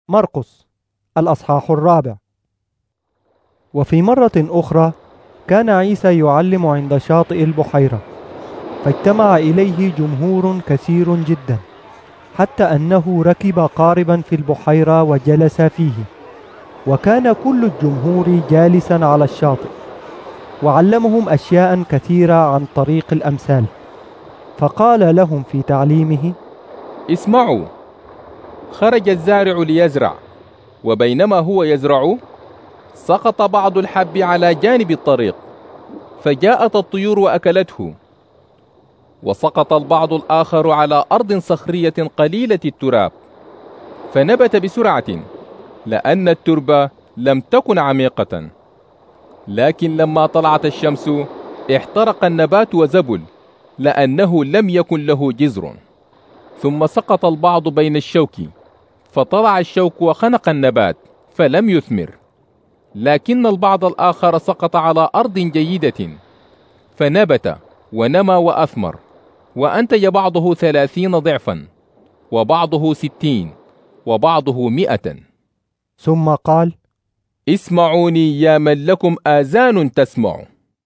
مرقس الأصحاح 4. وفي مرة أخرى كان عيسى يعلم عند شاطئ البحيرة، فاجتمع إليه جمهور كثير جدا، حتى أنه ركب قاربا في البحيرة وجلس فيه، وكان كل الجمهور جالسا على الشاطئ، وعلمهم أشياء كثيرة عن طريق الأمثال. فقال لهم في تعليمه: اسمعوا، خرج الزارع ليزرع، وبينما هو يزرع سقط بعض الحب على جانب الطريق، فجاءت الطيور وأكلته. وسقط البعض الآخر على أرض صخرية قليلة التراب، فنبت بسرعة، لأن التربة لم تكن عميقة. لكن لما طلعت الشمس احترق النبات وزبل، لأنه لم يكن له جذر. ثم سقط البعض بين الشوك، فطلع الشوك وخنق النبات فلم يثمر. لكن البعض الآخر سقط على أرض جيدة، فنبت ونمى وأثمر، وأنتج بعضه 30 ضعفا، وبعضه 60، وبعضه 100. ثم قال: اسمعوني يا من لكم آذان تسمعوا.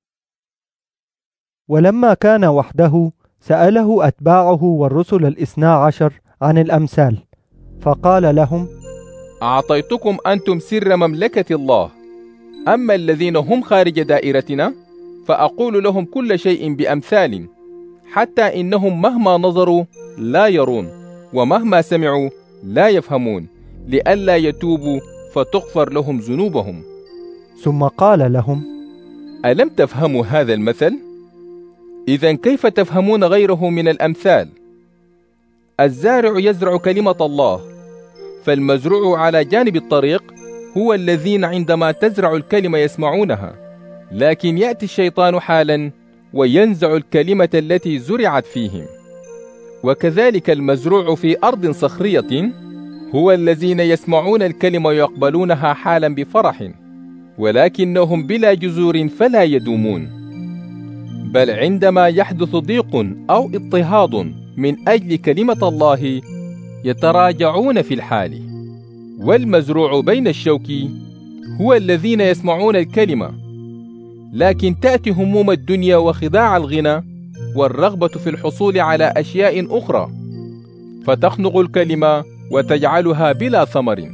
ولما كان وحده سأله أتباعه والرسل 12 عن الأمثال، فقال لهم: أعطيتكم أنتم سر مملكة الله، أما الذين هم خارج دائرتنا فأقول لهم كل شيء بأمثال، حتى إنهم مهما نظروا لا يرون، ومهما سمعوا لا يفهمون، لئلا يتوبوا فتغفر لهم ذنوبهم. ثم قال لهم: ألم تفهموا هذا المثل؟ إذن كيف تفهمون غيره من الأمثال؟ الزارع يزرع كلمة الله، فالمزروع على جانب الطريق هو الذين عندما تزرع الكلمة يسمعونها، لكن يأتي الشيطان حالا وينزع الكلمة التي زرعت فيهم. وكذلك المزروع في أرض صخرية هو الذين يسمعون الكلمة ويقبلونها حالا بفرح، ولكنهم بلا جذور فلا يدومون، بل عندما يحدث ضيق أو اضطهاد من أجل كلمة الله يتراجعون في الحال. والمزروع بين الشوك هو الذين يسمعون الكلمة، لكن تأتي هموم الدنيا وخداع الغنى والرغبة في الحصول على أشياء أخرى، فتخنق الكلمة وتجعلها بلا ثمر.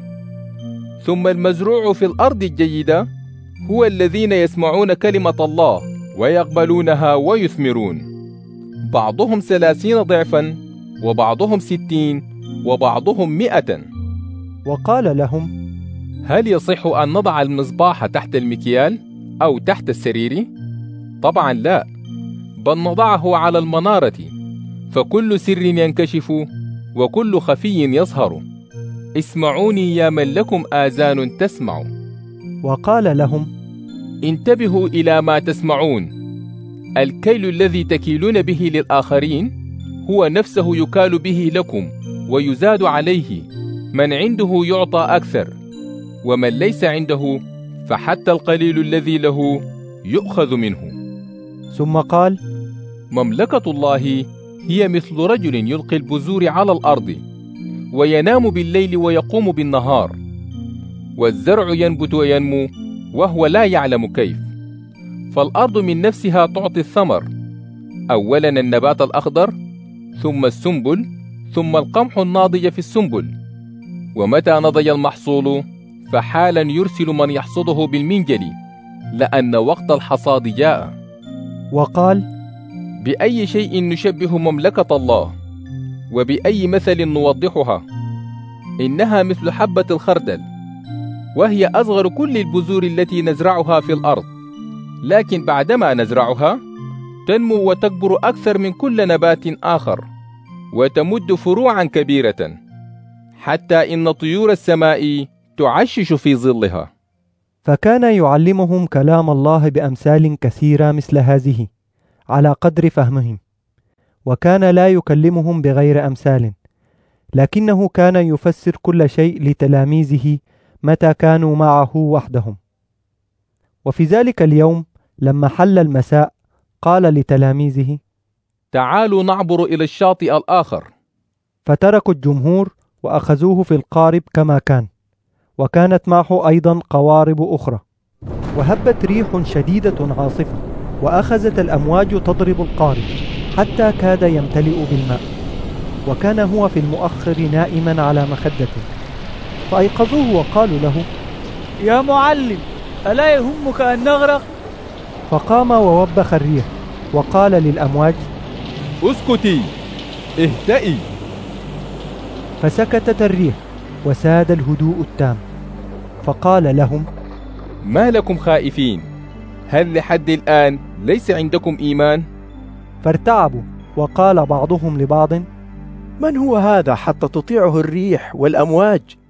ثم المزروع في الأرض الجيدة هو الذين يسمعون كلمة الله ويقبلونها ويثمرون، بعضهم 30 ضعفا، وبعضهم 60، وبعضهم 100. وقال لهم: هل يصح أن نضع المصباح تحت المكيال أو تحت السرير؟ طبعا لا، بل نضعه على المنارة، فكل سر ينكشف وكل خفي يظهر. اسمعوني يا من لكم آذان تسمعوا. وقال لهم: انتبهوا إلى ما تسمعون. الكيل الذي تكيلون به للآخرين هو نفسه يكال به لكم ويزاد عليه. من عنده يعطى أكثر، ومن ليس عنده فحتى القليل الذي له يؤخذ منه. ثم قال: مملكة الله هي مثل رجل يلقي البذور على الأرض، وينام بالليل ويقوم بالنهار، والزرع ينبت وينمو وهو لا يعلم كيف. فالأرض من نفسها تعطي الثمر، أولا النبات الأخضر، ثم السنبل، ثم القمح الناضج في السنبل. ومتى نضج المحصول فحالا يرسل من يحصده بالمنجل، لأن وقت الحصاد جاء. وقال: بأي شيء نشبه مملكة الله، وبأي مثل نوضحها؟ إنها مثل حبة الخردل، وهي أصغر كل البذور التي نزرعها في الأرض، لكن بعدما نزرعها تنمو وتكبر أكثر من كل نبات آخر، وتمد فروعا كبيرة، حتى إن طيور السماء تعشش في ظلها. فكان يعلمهم كلام الله بأمثال كثيرة مثل هذه على قدر فهمهم، وكان لا يكلمهم بغير أمثال، لكنه كان يفسر كل شيء لتلاميذه متى كانوا معه وحدهم. وفي ذلك اليوم لما حل المساء قال لتلاميذه: تعالوا نعبر إلى الشاطئ الآخر. فتركوا الجمهور وأخذوه في القارب كما كان. وكانت معه أيضا قوارب أخرى. وهبت ريح شديدة عاصفة، وأخذت الأمواج تضرب القارب حتى كاد يمتلئ بالماء، وكان هو في المؤخر نائما على مخدته. فأيقظوه وقالوا له: يا معلم، ألا يهمك أن نغرق؟ فقام ووبخ الريح وقال للأمواج: اسكتي، اهدئي. فسكتت الريح وساد الهدوء التام. فقال لهم: ما لكم خائفين؟ هل لحد الآن ليس عندكم إيمان؟ فارتعبوا، وقال بعضهم لبعض: من هو هذا حتى تطيعه الريح والأمواج